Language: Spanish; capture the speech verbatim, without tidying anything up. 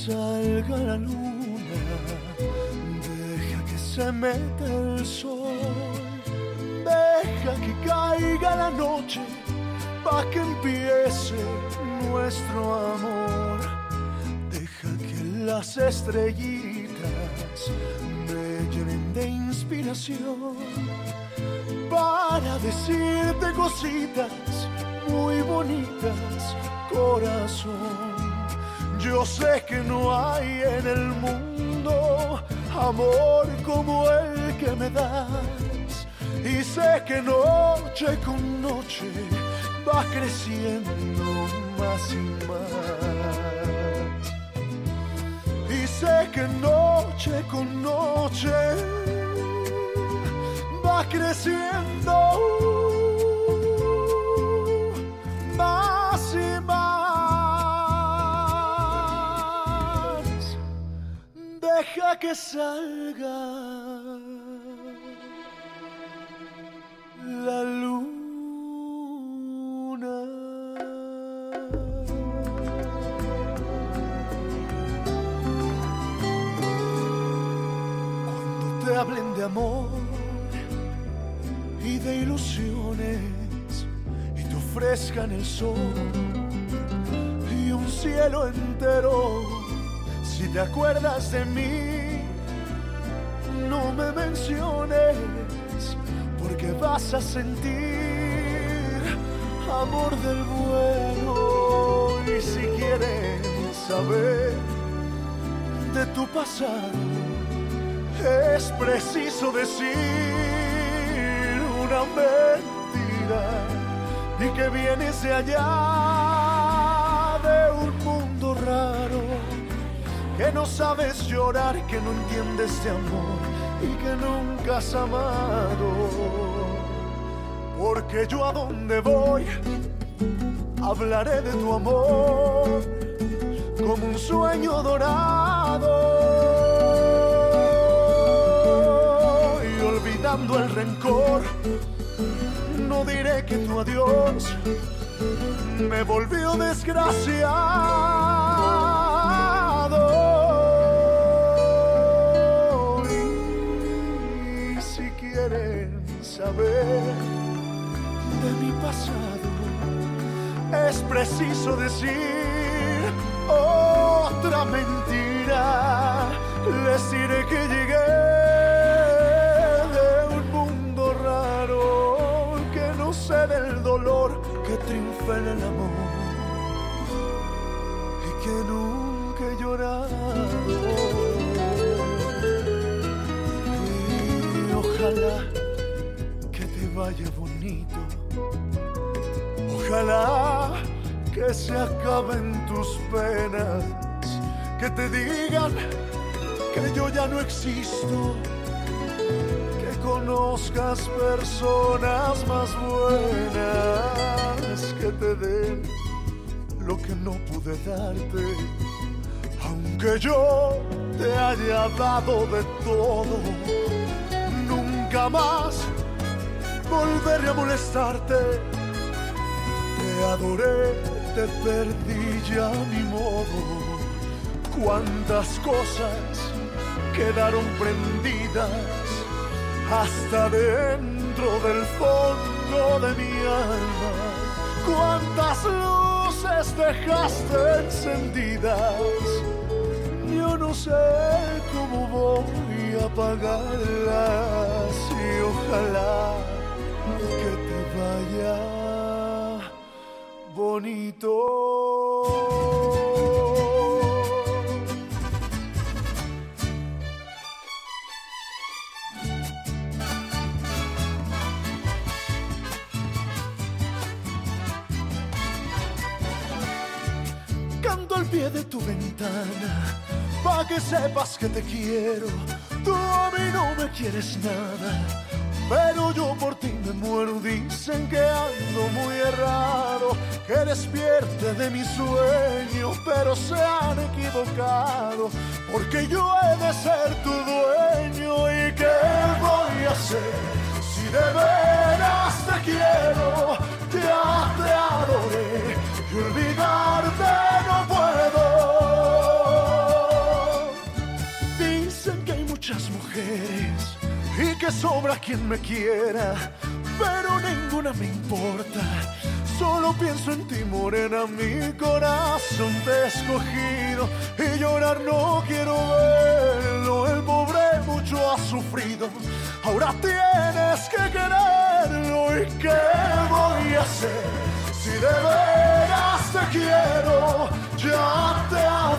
salga la luna, deja que se meta el sol, deja que caiga la noche, pa' que empiece nuestro amor. Deja que las estrellitas me llenen de inspiración para decirte cositas muy bonitas, corazón. Yo sé que no hay en el mundo amor como el que me das, y sé que noche con noche va creciendo más y más, y sé que noche con noche va creciendo más y más. Deja que salga la luna. Cuando te hablen de amor y de ilusiones y te ofrezcan el sol y un cielo entero, si te acuerdas de mí, no me menciones, porque vas a sentir amor del bueno. Y si quieres saber de tu pasado, es preciso decir una mentira, y que vienes de allá, de un mundo raro, que no sabes llorar, que no entiendes de amor y que nunca has amado. Porque yo a donde voy hablaré de tu amor como un sueño dorado, y olvidando el rencor no diré que tu adiós me volvió desgraciado. Y si quieren saber de mi pasado, es preciso decir otra mentira. Les diré que llegué de un mundo raro, que no sé del dolor que triunfa en el amor y que nunca he llorado. Y ojalá que te vaya bonito, ojalá que se acaben tus penas, que te digan que yo ya no existo, que conozcas personas más buenas, que te den lo que no pude darte, aunque yo te haya dado de todo. Nunca más volveré a molestarte. Te adoré, te perdí ya ni modo. Cuántas cosas quedaron prendidas hasta dentro del fondo de mi alma. Cuántas luces dejaste encendidas, yo no sé cómo voy a apagarlas. Y ojalá que te vaya bonito. Canto al pie de tu ventana, pa' que sepas que te quiero. Tú a mí no me quieres nada, pero yo por ti me muero. Dicen que ando muy errado, que despierte de mi sueño, pero se han equivocado, porque yo he de ser tu dueño. ¿Y qué voy a hacer si de veras te quiero? Ya te adoré y olvidarte no puedo. sobra quien me quiera, pero ninguna me importa. Solo pienso en ti, morena, mi corazón te ha escogido y llorar no quiero verlo. El pobre mucho ha sufrido, ahora tienes que quererlo. ¿Y qué voy a hacer si de veras te quiero? Ya te amo.